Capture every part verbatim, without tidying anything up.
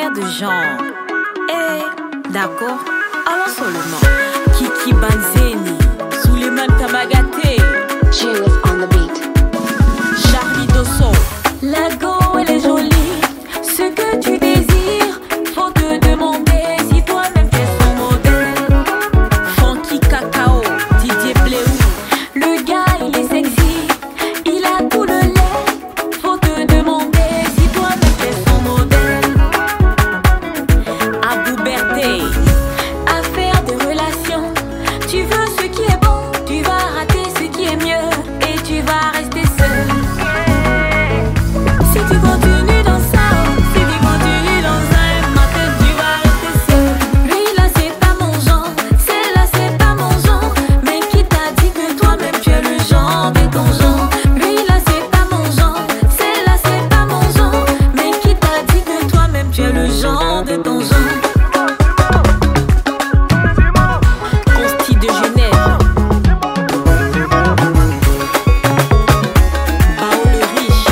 pas de genre. Eh, d'accord, allons seulement. Kiki Banzeni, Suleiman Tabagaté, Judith on the beat. Charlie Dosso. La go, elle est jolie. Ce que tu désires, faut te demander si toi-même t'es son modèle. Funky Cacao, Didier Bléou. Le gars, il est sexy, il a tout le lait. Faut te demander si toi-même t'es son modèle. Abou Berté. Affaire de relation, tu veux ce qui est bon, tu vas rater ce qui est mieux et tu vas rester seul. Si tu continues dans ça, si tu continues dans ça, un matin tu vas rester seul. Lui là c'est pas mon genre, celle-là c'est pas mon genre. Mais qui t'a dit que toi-même tu es le genre de ton genre? Lui là c'est pas mon genre, celle-là c'est pas mon genre. Mais qui t'a dit que toi-même tu es le genre de ton genre? Consti de Genève. Bao le riche.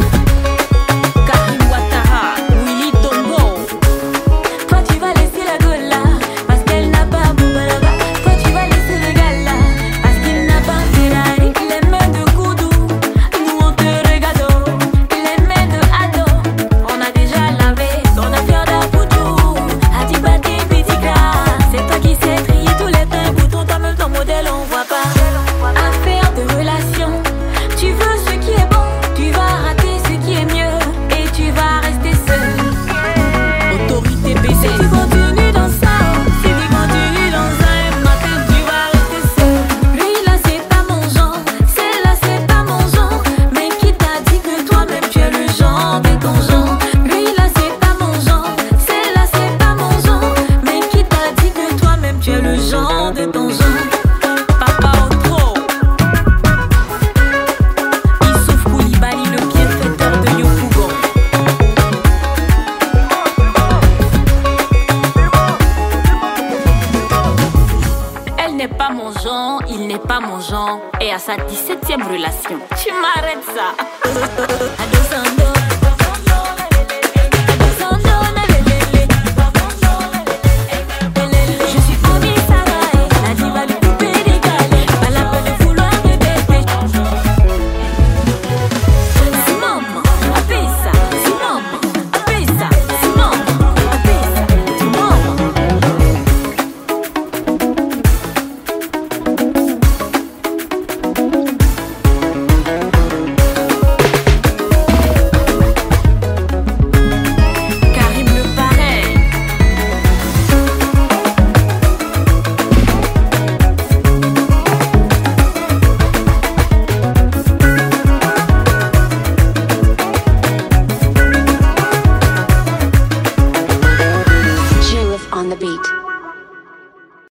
Karim Ouattara, Willy Tombo. Toi tu vas laisser la gueule là, parce qu'elle n'a pas Boubalaba. Toi tu vas laisser le gars là, parce qu'il n'a pas Ferrari. Les mains de Koudou, nous on te regarde. Les mains de Ado, on a déjà lavé ton affaire d'Apoudou. Adibati Pitika, c'est toi qui sais trier tous les pains boutons. Toi-même ton modèle on voit pas. Affaire de relation, tu veux ce qui est bon, tu vas rater ce qui est mieux et tu vas rester seul. Autorité Si baisée. tu continues dans ça, si tu continues dans ça, un matin tu vas rester seul. Lui là c'est pas mon genre, celle-là c'est pas mon genre. Mais qui t'a dit que toi-même tu es le genre de ton genre? Lui là c'est pas mon genre, celle-là c'est pas mon genre. Mais qui t'a dit que toi-même tu es le genre de ton genre? Papa Otro. Issouf Koulibaly, le bienfaiteur de Yopougon. Elle n'est pas mon genre, il n'est pas mon genre. Et à sa dix-septième relation, tu m'arrêtes ça.